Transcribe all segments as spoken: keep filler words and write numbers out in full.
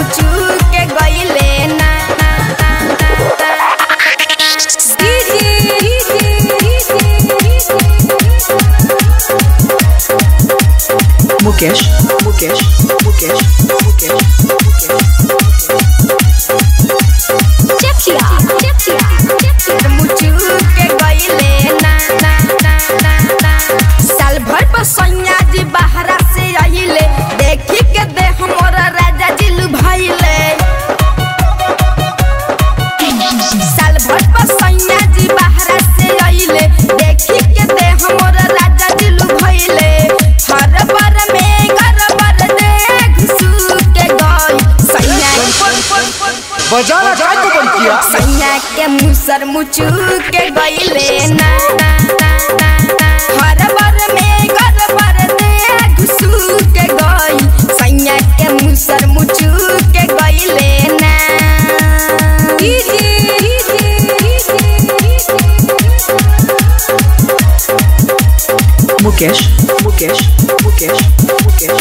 मुचू के गईले ना मुकेश मुकेश मुकेश मुकेश चचिया चचिया चचिया मुचू के गईले ना ना ना ना ना साल भर पर सैया जी बाहरा से आइले देखी के दे हमरा राजा जी लुभाइले साल भर पर सैया जी बाहरा से आइले देखी के दे हमरा राजा जी लुभाइले हर बार में गरबर दे घुसू के गई सैया बजाना का तो बन किया सैया के मुसर मुचू के गईले ना ना ना ना हर बार में गरबर दे घुसू के गई सैया के मुसर मुचू के गईले ना मुकेश मुकेश मुकेश मुकेश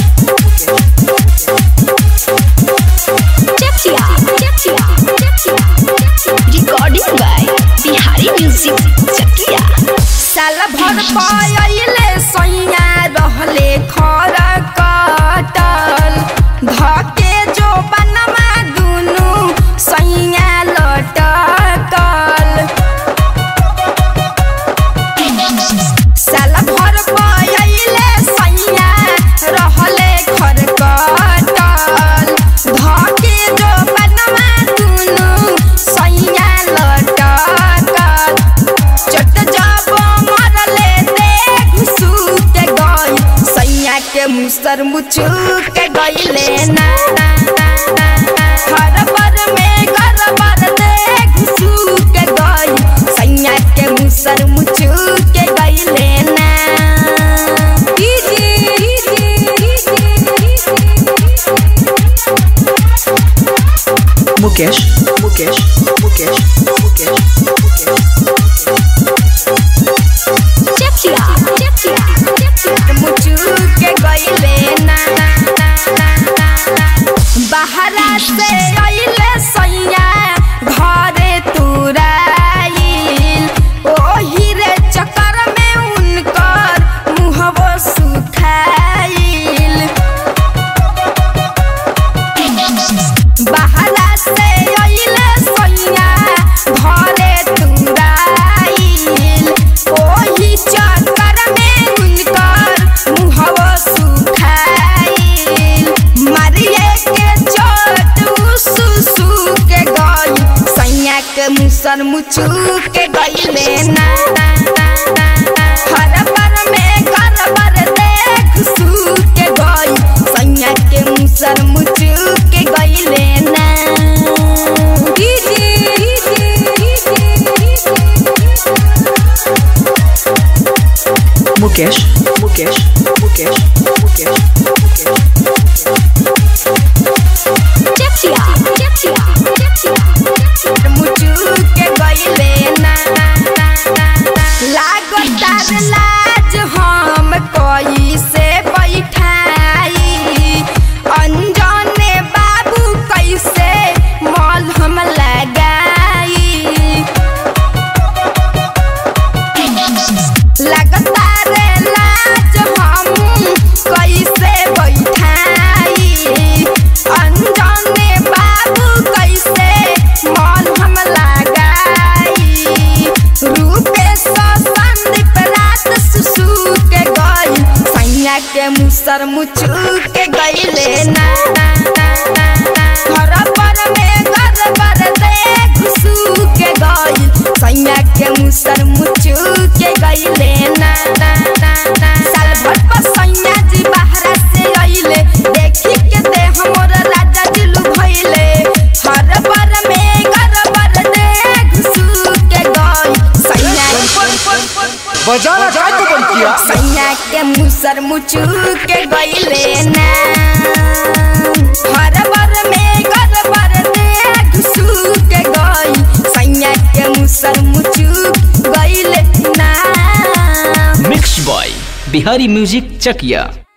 चचिया चचिया चचिया recording by Bihari music Chakiya साल भर पाइले सैया रहले खर कटल धके जो बनमा दुनु सैया लटकल साल भर पाइले सैया रहले खर कटल धके जो बनमा दुनु सैया लटकल चट जब मरले दे घुसू के गई सैया के मुसर मुचू के गईले ना ना ना ना हर बार में गरबर दे घुसू के गई सैया के मुसर मुचू के गईले ना मुकेश मुकेश मुकेश मुकेश चचिया चचिया चचिया मुचू के गईले ना ना ना ना ना बाहरा से आइले सैया घरे तुराइल ओही रे चक्कर में उनकर मुहबो सुखाइल बाहरा से आइले सैया घरे तुराइल ओही चक्कर में उनकर मुहबो सुखाइल मारिए के चोट सुसु के गई सैया के मुसर मुचू के गईले ना ना ना ना हर बार में गरबर दे घुसू के गई सैया के मुसर मुचू के गईले ना मुकेश मुकेश मुकेश मुकेश चचिया चचिया चचिया मुचू के गईले ना ना ना ना लागतार लाज हम कोई से बैठाई अनजाने बाबू कैसे मॉल हम लगाई लगातार लाज हम कैसे बैठाई अनजाने बाबू कैसे मॉल हम लगाई रूपे संदीप रात सुसु के गई सैया के मुसर मुचू के गईले ना ना ना ना घर पर में गरबर दे घुसू के गई सैया के मुसर मुचू के गईले ना ना ना ना साल भर पर सैया जी बाहरा से आइले देखी के दे हमरा राजा जी लुभाइले हर बार में गरबर दे घुसू के गई सैया बजाना का तो बन किया सैया के मुसर मुचू के गईले ना हर बार में गरबर दे घुसू के गई सैया के मुसर मुचू गईले ना mix by Bihari music Chakiya.